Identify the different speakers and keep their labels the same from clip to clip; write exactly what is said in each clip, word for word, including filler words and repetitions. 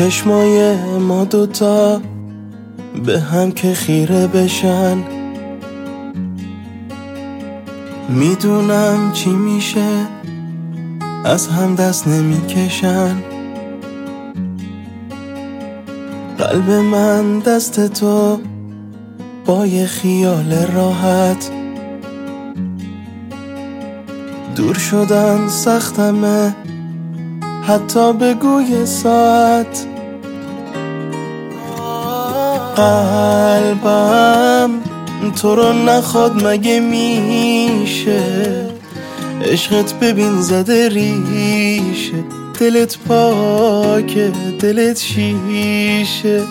Speaker 1: چشمای ما دوتا به هم که خیره بشن، میدونم چی میشه از هم دست نمیکشن. قلب من دست تو با یه خیال راحت، دور شدن سختمه حتی بگوی ساعت. قلبم تو رو نخواد مگه میشه، عشقت ببین زده ریشه، دلت پاکه دلت شیشه.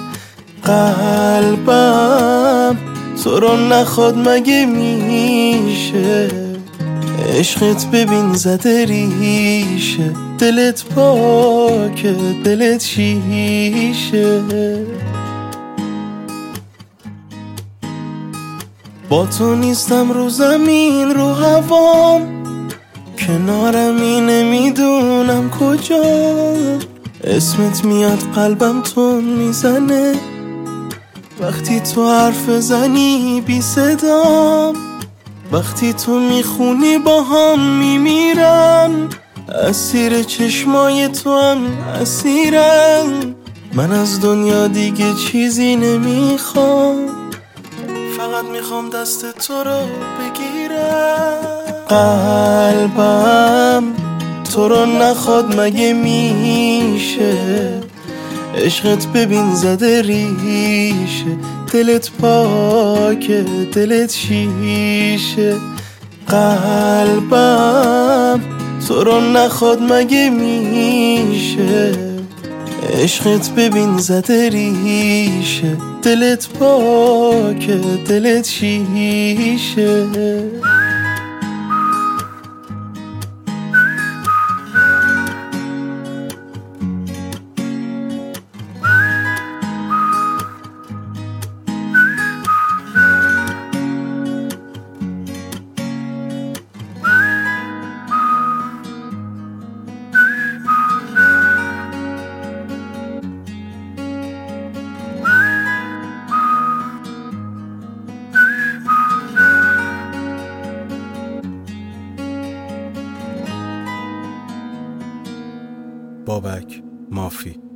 Speaker 1: قلبم تو رو نخواد مگه میشه، عشقت ببین زده ریشه، دلت پاکه دلت شیشه. با تو نیستم رو زمین رو هوام، کنارمی نمیدونم کجا، اسمت میاد قلبم تون میزنه وقتی تو حرف زنی بی صدام، وقتی تو میخونی با هم میمیرم، اسیر چشمای تو هم اسیرم. من از دنیا دیگه چیزی نمیخوام، فقط میخوام دست تو رو بگیرم. قلبم تو رو نخواد مگه میشه، عشقت ببین زده ریشه، دلت پاکه دلت شیشه. قلبم تو رو نخواد مگه میشه، عشقت ببین زده ریشه، دلت پاکه دلت شیشه.
Speaker 2: بابک مافی.